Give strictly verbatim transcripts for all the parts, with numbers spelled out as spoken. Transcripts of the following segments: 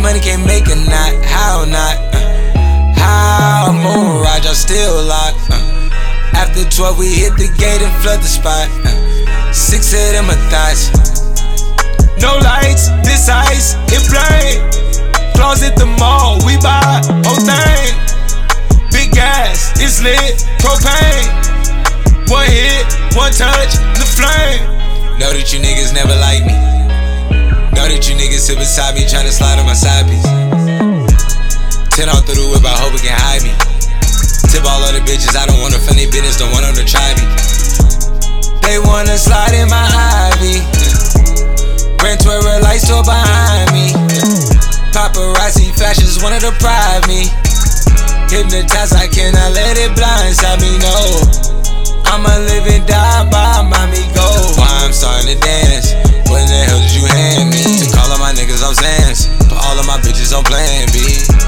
money can't make a knot, how not? Uh, how moon ride, y'all still locked. Uh, after twelve, we hit the gate and flood the spot. Uh, six of them are thoughts. No lights, this ice, it blind. Closet the mall, we buy whole thing. Big gas, it's lit, propane. One hit, one touch, the flame. Know that you niggas never like me. Know that you niggas sit beside me tryna slide on my side piece. Ten off through the whip, I hope it can hide me. Tip all of the bitches, I don't want a funny business, don't want them to try me. They wanna slide in my Ivy. Rent to a real light store behind me. Paparazzi flashes wanna deprive me. Hypnotized, I cannot let it blindside me, no. I'ma live and die by mommy go. Why I'm starting to dance? What in the hell did you hand me? To call all my niggas on Zans, put all of my bitches on plan B.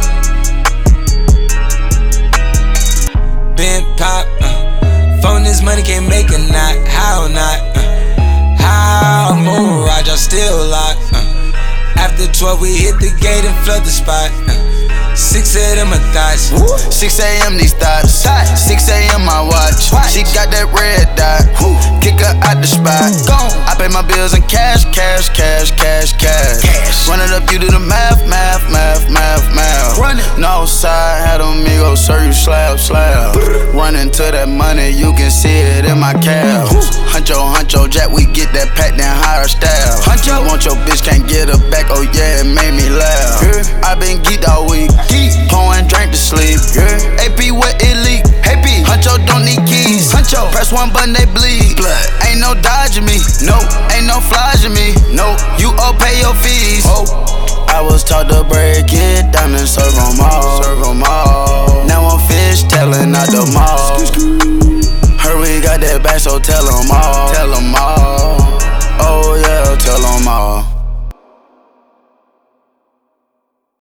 Bent pop, uh, phone this money can't make a knot, how not? Uh, how moon ride, y'all still locked. Uh, after twelve, we hit the gate and flood the spot. Uh, Six of them are thoughts. six a.m. these thoughts. six a.m. my watch. She got that red dot. Kick her out the spot. I pay my bills in cash, cash, cash, cash, cash. Run it up, you do the math, math, math, math, math. No side, had amigo, serve you slab, slab. Run into that money, you can see it in my calves. Huncho, huncho, Jack, we get that pack, then hire staff. Huncho, want your bitch, can't get her back, oh yeah, it made me laugh. I been geeked all week. Pouring drink to sleep. Yeah. A P with elite. Hey P, Huncho don't need keys. Huncho, press one button they bleed. Blood. Ain't no dodging me. No, ain't no flogging me. No, you all pay your fees. Oh. I was taught to break it down and serve them all. Serve them all. Now I'm fish telling out the mall. Heard we got that back, so tell them all. Tell them all. Oh yeah, tell them all.